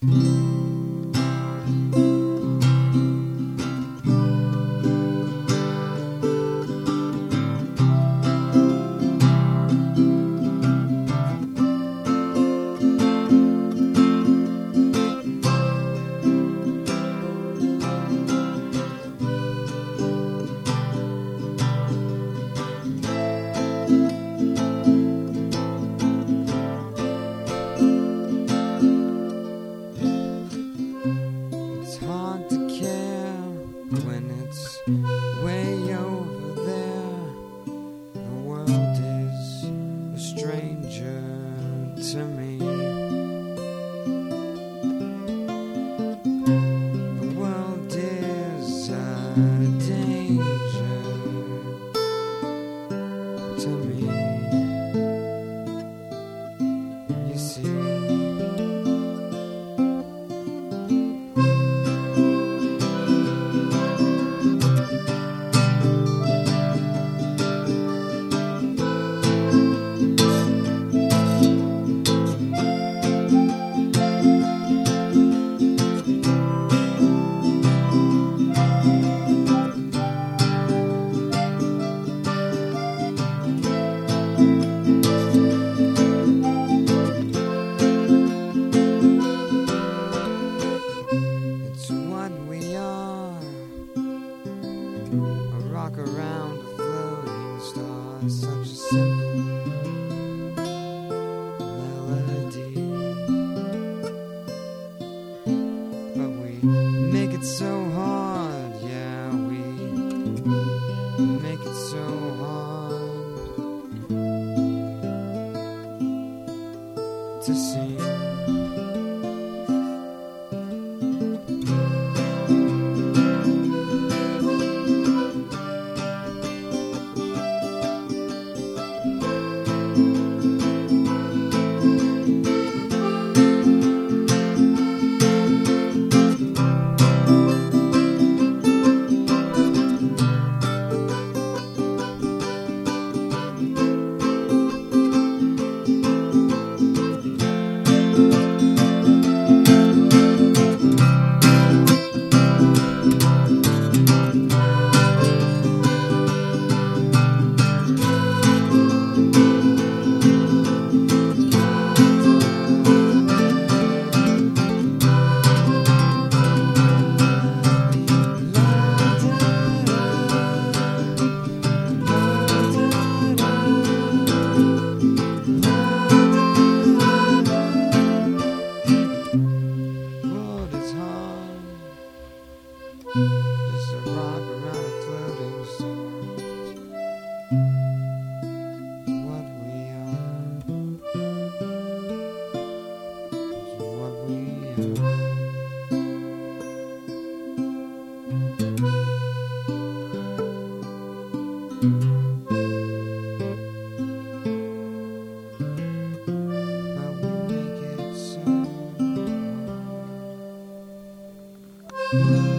When it's way over there, the world is a stranger to me. The world is a danger to me. You see, a rock around a floating star, such a simple melody. But we make it so hard, yeah, we make it so hard to see. Just a rock around a floating star. What we are. What we are. But we make it so.